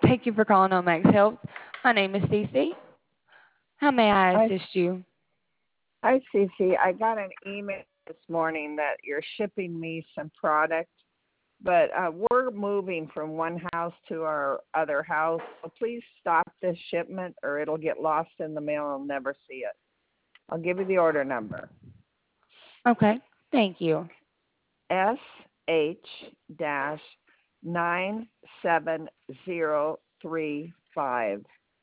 Thank you for calling Omax Health. My name is Cece. How may I Hi, assist you? hi, Cece. I got an email this morning that you're shipping me some product, but we're moving from one house to our other house. So please stop this shipment or it'll get lost in the mail and I'll never see it. I'll give you the order number. Okay, thank you. SH-97035.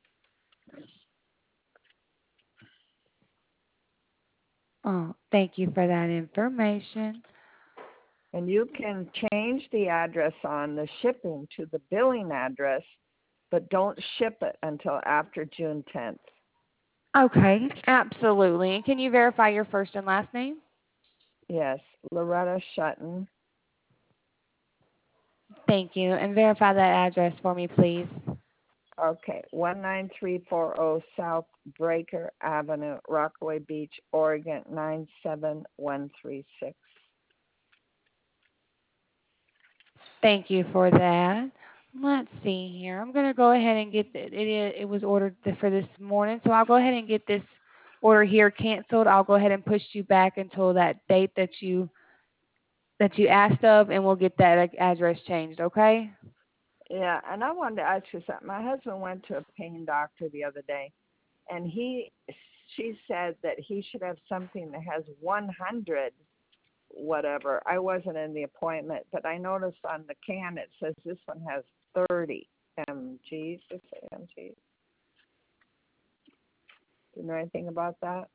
Oh, thank you for that information. And you can change the address on the shipping to the billing address, but don't ship it until after June 10th. Okay, absolutely. Can you verify your first and last name? Yes, Loretta Shutton. Thank you. And verify that address for me, please. Okay, 19340 South Breaker Avenue, Rockaway Beach, Oregon, 97136. Thank you for that. Let's see here. I'm going to go ahead and get it was ordered for this morning, so I'll go ahead and get this order here canceled. I'll go ahead and push you back until that date that you asked of, and we'll get that address changed, okay? Yeah, and I wanted to ask you something. My husband went to a pain doctor the other day, and she said that he should have something that has 100 whatever. I wasn't in the appointment, but I noticed on the can it says this one has 30 mgs. Just say mgs. Do you know anything about that?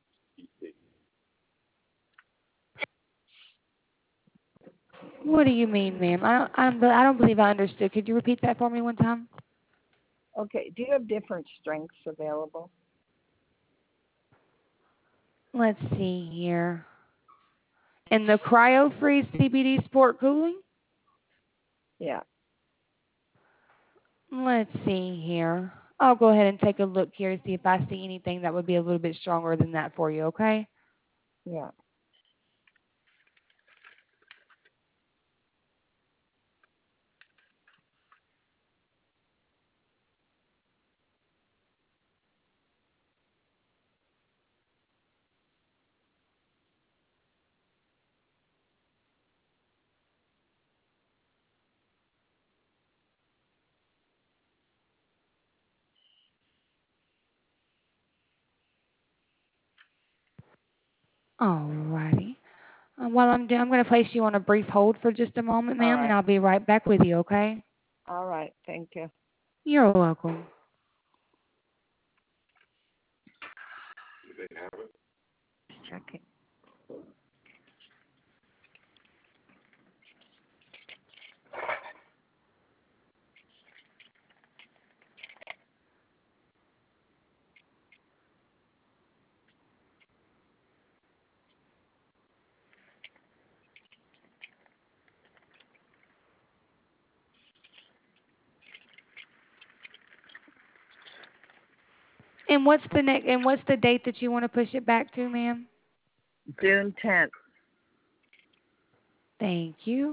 What do you mean, ma'am? I don't believe I understood. Could you repeat that for me one time? Okay. Do you have different strengths available? Let's see here. In the cryo-freeze CBD sport cooling? Yeah. Let's see here. I'll go ahead and take a look here to see if I see anything that would be a little bit stronger than that for you, okay? Yeah. Alrighty. While I'm going to place you on a brief hold for just a moment, All ma'am, and right. I'll be right back with you, okay? All right. Thank you. You're welcome. Checking. And what's the date that you want to push it back to, ma'am? June 10th. Thank you.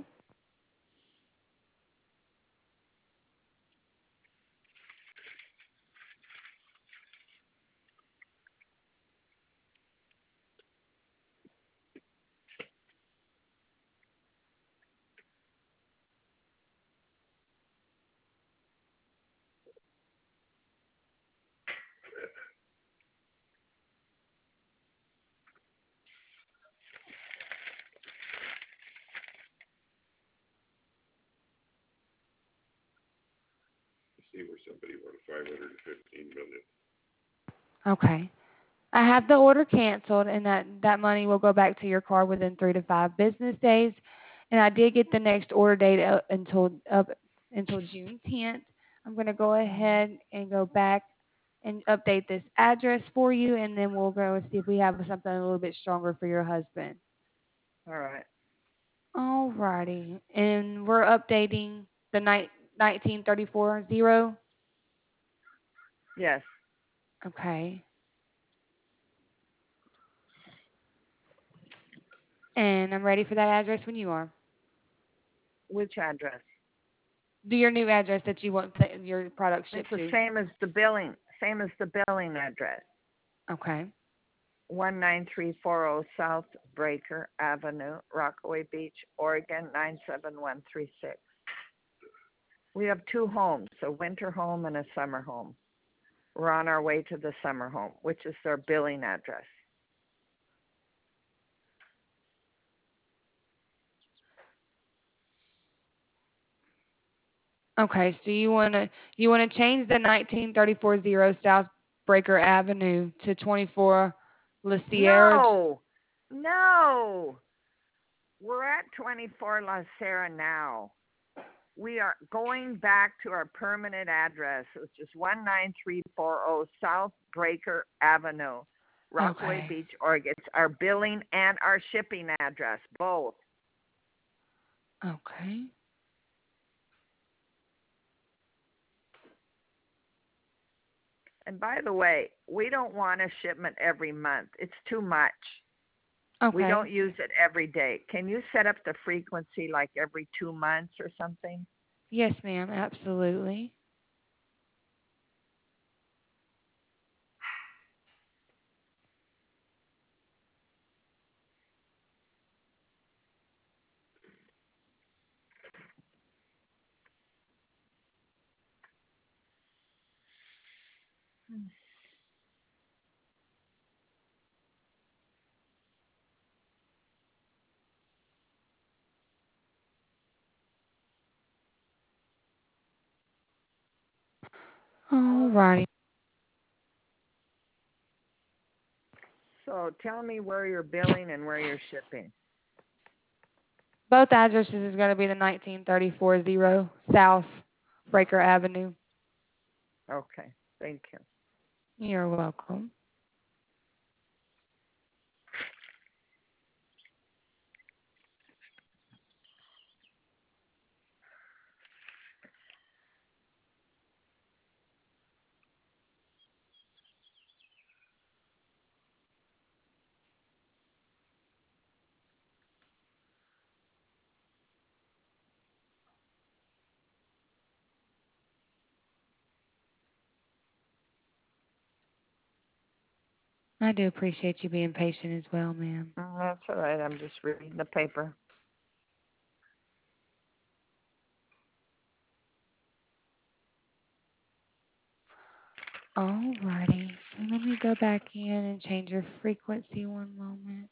Okay. I have the order canceled, and that money will go back to your card within 3 to 5 business days. And I did get the next order date up until June 10th. I'm going to go ahead and go back and update this address for you, and then we'll go and see if we have something a little bit stronger for your husband. All right. All righty. And we're updating the 1934 Yes. Okay. And I'm ready for that address when you are. Which address? Do your new address that you want your product It's shipped the to. same as the billing address. Okay. 19340 South Breaker Avenue, Rockaway Beach, Oregon 97136. We have two homes, a winter home and a summer home. We're on our way to the summer home, which is their billing address. Okay, so you wanna change the 19340 South Breaker Avenue to 24 La Sierra. No, no, we're at 24 La Sierra now. We are going back to our permanent address, which is 19340 South Breaker Avenue, Rockaway Okay. Beach, Oregon. It's our billing and our shipping address, both. Okay. And by the way, we don't want a shipment every month. It's too much. We Okay. don't use it every day. Can you set up the frequency like every 2 months or something? Yes, ma'am. Absolutely. Alrighty. So tell me where you're billing and where you're shipping. Both addresses is going to be the 19340 South Breaker Avenue. Okay, thank you. You're welcome. I do appreciate you being patient as well, ma'am. That's all right. I'm just reading the paper. Alrighty. So let me go back in and change your frequency one moment.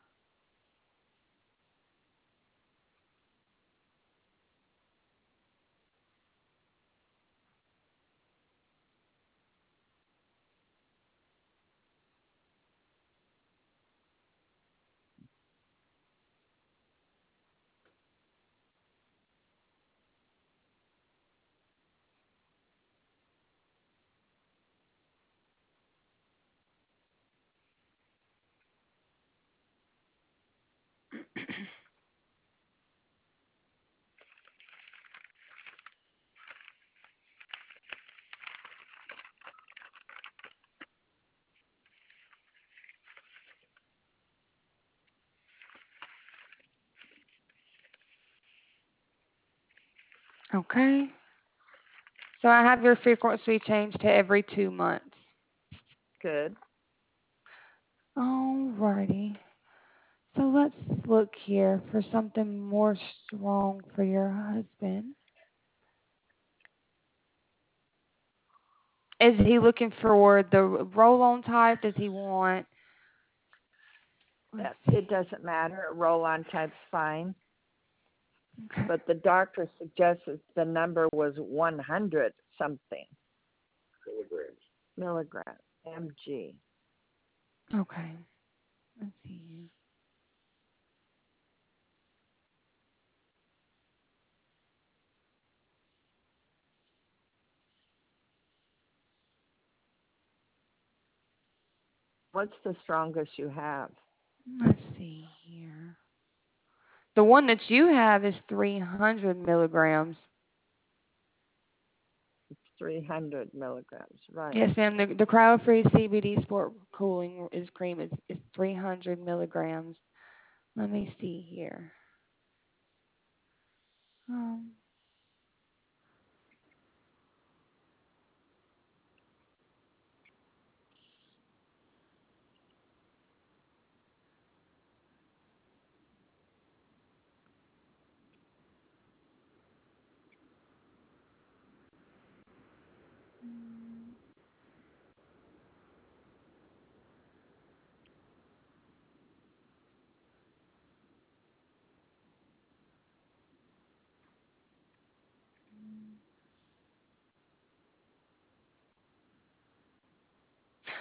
Okay. So I have your frequency changed to every 2 months. Good. Alrighty. So let's look here for something more strong for your husband. Is he looking for the roll-on type? Does he want? Let's see. It doesn't matter. A roll-on type's fine. Okay. But the doctor suggested the number was 100 something milligrams, mg. Okay. Let's see here. What's the strongest you have? Let's see here. The one that you have is 300 milligrams. It's 300 milligrams, right? Yes, ma'am. The cryo-free CBD sport cooling is cream is 300 milligrams. Let me see here. Um,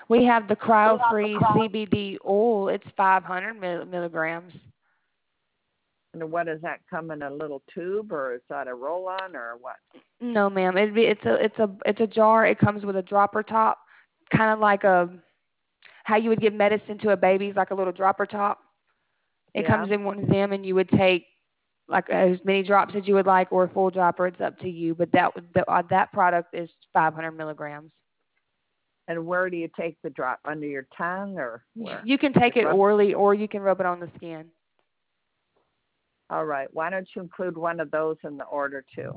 We have the cryo-free CBD oil. It's 500 milligrams. And what does that come in, a little tube, or is that a roll-on, or what? No, ma'am. It's a jar. It comes with a dropper top, kind of like how you would give medicine to a baby, like a little dropper top. It Yeah. comes in one of them, and you would take like as many drops as you would like, or a full dropper. It's up to you. But that product is 500 milligrams. And where do you take the drop? Under your tongue, or where? You can take it orally, or you can rub it on the skin. All right. Why don't you include one of those in the order too?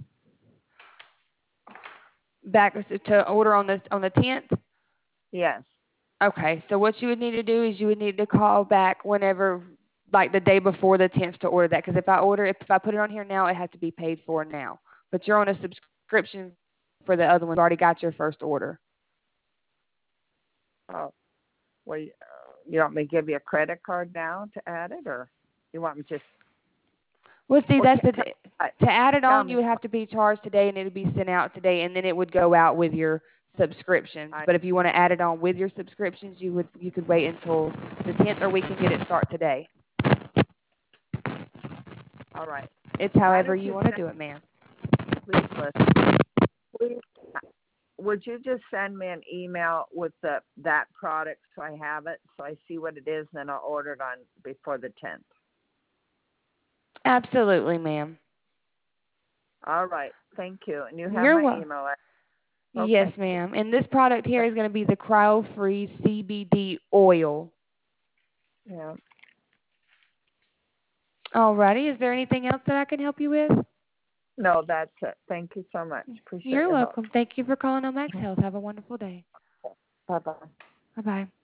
Back to order on the 10th. Yes. Okay. So what you would need to do is you would need to call back whenever, like the day before the 10th, to order that. Because if I put it on here now, it has to be paid for now. But you're on a subscription for the other one. You've already got your first order. Oh, well, you want me to give you a credit card now to add it, or you want me just? Well, see, Okay, to add it on, you would have to be charged today, and it would be sent out today, and then it would go out with your subscriptions. But if you want to add it on with your subscriptions, you could wait until the 10th, or we can get it start today. All right. It's however you want to do it, ma'am. Please listen. Please, would you just send me an email with that product so I have it, so I see what it is, and then I'll order it on before the 10th? Absolutely, ma'am. All right. Thank you. And you have my email address. Okay. Yes, ma'am. And this product here is going to be the cryo-free CBD oil. Yeah. All righty. Is there anything else that I can help you with? No, that's it. Thank you so much. Appreciate it. You're welcome. Thank you for calling on Max Health. Have a wonderful day. Bye-bye. Bye-bye.